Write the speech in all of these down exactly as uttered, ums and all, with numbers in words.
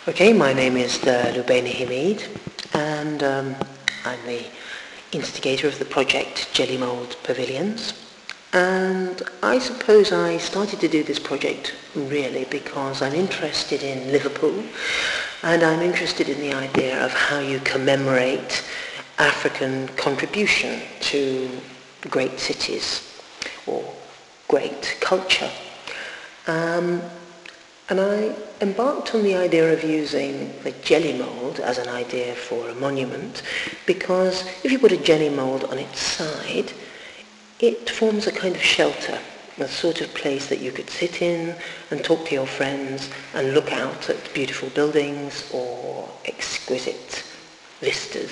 Okay, my name is uh, Lubaina Hamid, and um, I'm the instigator of the project Jelly Mould Pavilions. And I suppose I started to do this project really because I'm interested in Liverpool, and I'm interested in the idea of how you commemorate African contribution to great cities or great culture. Um, And I embarked on the idea of using the jelly mould as an idea for a monument because if you put a jelly mould on its side, it forms a kind of shelter, a sort of place that you could sit in and talk to your friends and look out at beautiful buildings or exquisite vistas.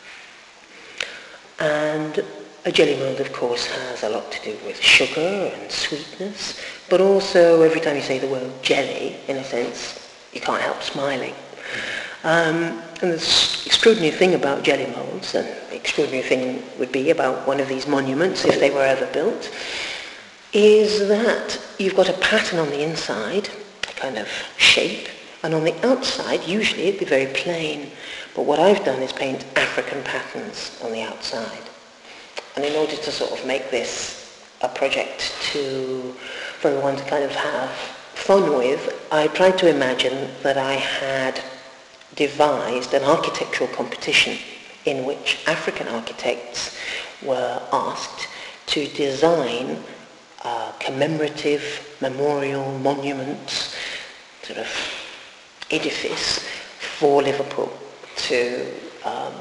And a jelly mould, of course, has a lot to do with sugar and sweetness, but also every time you say the word jelly, in a sense, you can't help smiling. Um, and the extraordinary thing about jelly moulds, and the extraordinary thing would be about one of these monuments, if they were ever built, is that you've got a pattern on the inside, a kind of shape, and on the outside, usually it'd be very plain. But what I've done is paint African patterns on the outside. And in order to sort of make this a project to, for everyone to kind of have fun with, I tried to imagine that I had devised an architectural competition in which African architects were asked to design uh, commemorative, memorial, monuments, sort of edifice for Liverpool to um,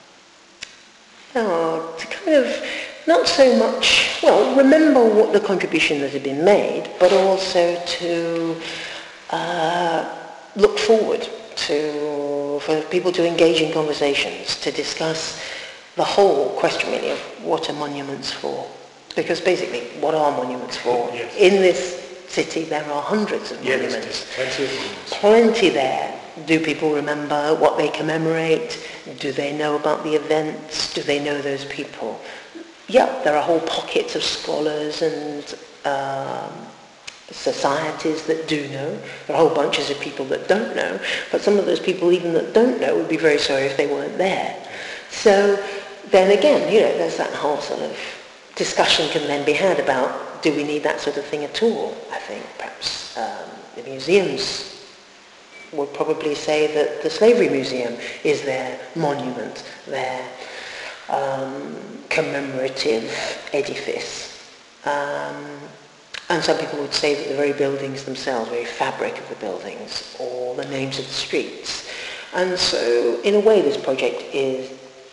Oh, to kind of not so much, well, remember what the contribution that had been made, but also to uh, look forward to, for people to engage in conversations, to discuss the whole question really of what are monuments for. Because basically, what are monuments for? Yes. In this city there are hundreds of yeah, monuments. There's plenty of monuments. Plenty there. Do people remember what they commemorate? Do they know about the events? Do they know those people? Yeah, there are whole pockets of scholars and um, societies that do know. There are whole bunches of people that don't know. But some of those people, even that don't know, would be very sorry if they weren't there. So then again, you know, there's that whole sort of discussion can then be had about, do we need that sort of thing at all? I think perhaps um, the museums would probably say that the Slavery Museum is their monument, their um, commemorative edifice. Um, and some people would say that the very buildings themselves, the very fabric of the buildings, or the names of the streets. And so, in a way, this project is,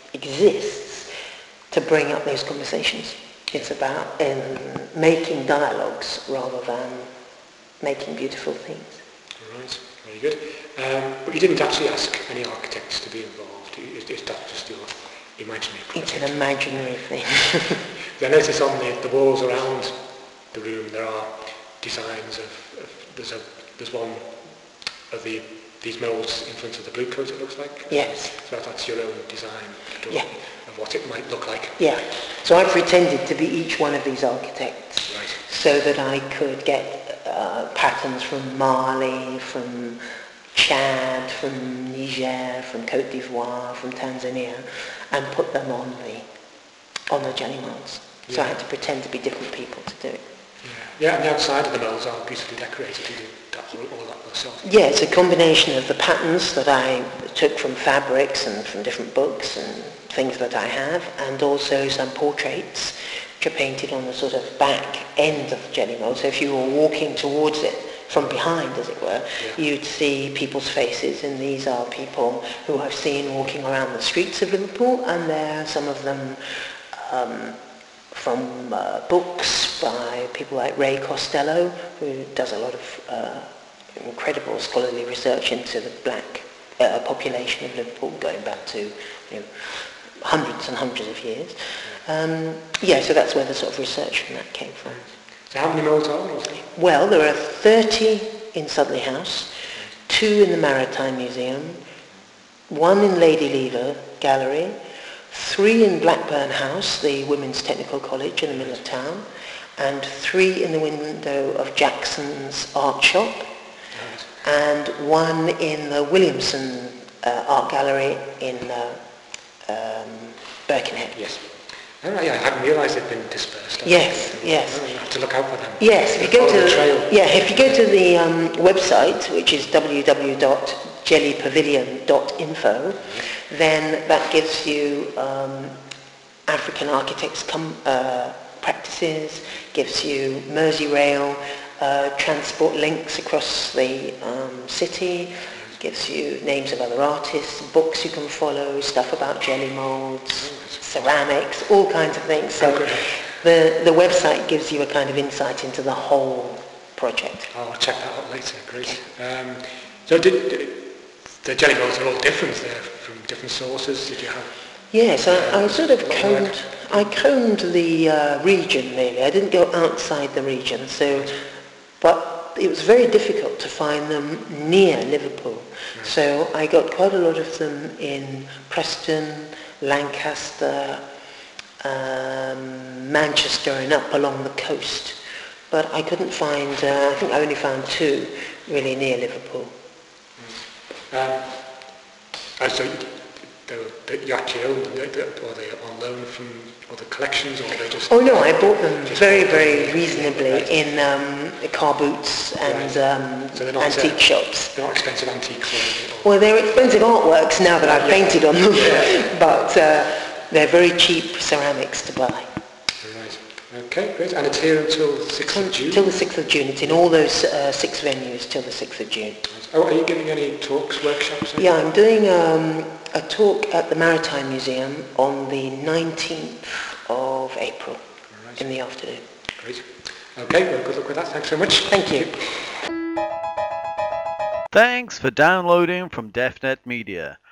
exists to bring up those conversations. It's about um, making dialogues rather than making beautiful things. All right. Very good. Um, but you didn't actually ask any architects to be involved. Is, is that just your imaginary project? It's an imaginary thing. I notice on the, the walls around the room there are designs of, of there's a there's one of the these moulds in front of the blue coat, it looks like. Yes. So that's your own design Yeah. of what it might look like. Yeah. So I pretended to be each one of these architects, Right. so that I could get Uh, patterns from Mali, from Chad, from Niger, from Côte d'Ivoire, from Tanzania, and put them on the on the jelly moulds. So Yeah. I had to pretend to be different people to do it. Yeah, yeah, and the outside of the moulds are beautifully decorated. You did that, all, all that yourself. Yeah, it's a combination of the patterns that I took from fabrics and from different books and things that I have, and also some portraits which are painted on the sort of back end of the jelly mould. So if you were walking towards it from behind, as it were, yeah. you'd see people's faces, and these are people who I've seen walking around the streets of Liverpool, and they're some of them um, from uh, books by people like Ray Costello, who does a lot of uh, incredible scholarly research into the black uh, population of Liverpool, going back to you know, hundreds and hundreds of years. Um, yeah, so that's where the sort of research from that came from. So how many moulds are there? Well, there are thirty in Sudley House, two in the Maritime Museum, one in Lady Lever Gallery, three in Blackburn House, the Women's Technical College in the middle of town, and three in the window of Jackson's art shop. Right. and one in the Williamson uh, Art Gallery in uh, um, Birkenhead. Yes. Oh, yeah, I hadn't realised they'd been dispersed. Yes, yes. Oh, you have to look out for them. Yes, if you go Follow to the trail. yeah, if you go to the um, website, which is w w w dot jelly pavilion dot info, then that gives you um, African architects' com- uh, practices, gives you Merseyrail uh, transport links across the um, city, gives you names of other artists, books you can follow, stuff about jelly moulds, ceramics, all kinds of things. So Okay. the, the website gives you a kind of insight into the whole project. I'll check that out later. Great. Um, so did, did the jelly moulds are all different? They're from different sources. Did you have? Yes, I, I sort of What work? combed, I combed the uh, region really. I didn't go outside the region, so, but it was very difficult to find them near Liverpool. So I got quite a lot of them in Preston, Lancaster, um, Manchester and up along the coast. But I couldn't find, uh, I think I only found two really near Liverpool. Um, and so they were, they, you actually own them, they, they, or they on loan from other collections, or they just... Oh no, I bought them very, very reasonably in um, car boots and um, So they're not, antique uh, shops. They're not expensive antiques or anything? Or, Well, they're expensive artworks now that I've Yeah. painted on them, Yeah. but uh, they're very cheap ceramics to buy. right. Okay, great. And it's here until the sixth of June? Till the sixth of June. It's in all those uh, six venues till the sixth of June. Oh, are you giving any talks, workshops? Yeah, I'm doing um, a talk at the Maritime Museum on the nineteenth of April Right. in the afternoon. Great. Okay, well, good luck with that. Thanks so much. Thank you. Thanks for downloading from DefNet Media.